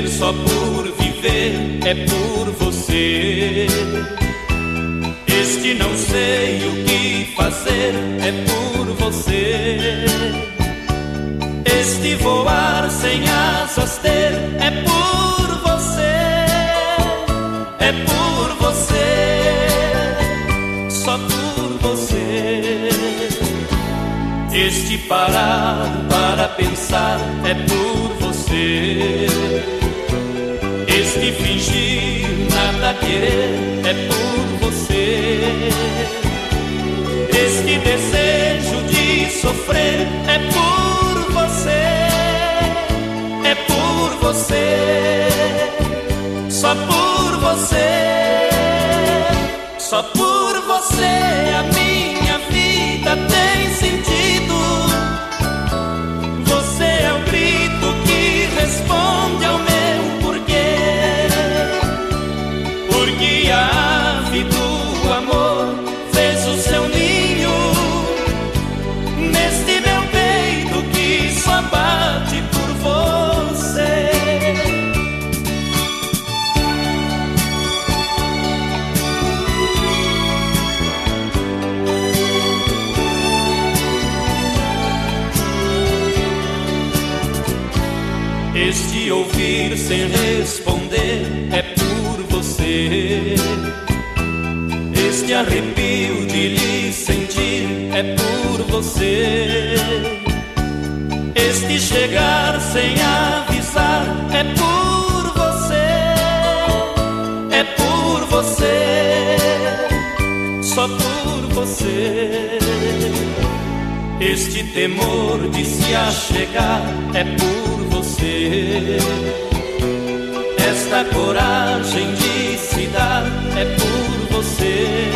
Viver só por viver é por você. Este não sei o que fazer é por você. Este voar sem asas ter é por você. É por você, só por você. Este parar para pensar é por você. Este fingir nada querer é por você. Este desejo de sofrer é por você. É por você, só por você. Só por você a minha vida tem sentido. Você é o grito que responde ao meu porquê. Porque a ave do amor fez o seu ninho neste meu peito que só bate por você. Este ouvir sem responder é por você. Este arrepio de lhe sentir é por você. Este chegar sem avisar é por você. É por você, só por você. Este temor de se achegar é por você. Esta coragem de se dar é por você.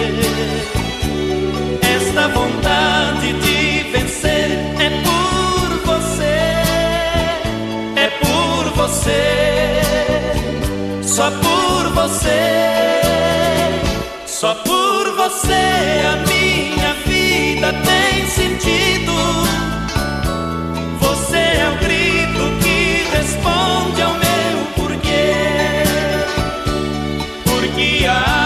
Esta vontade de vencer é por você. É por você, só por você. Só por você a minha vida tem sentido. Você é o grito que responde ao meu porquê. Porque a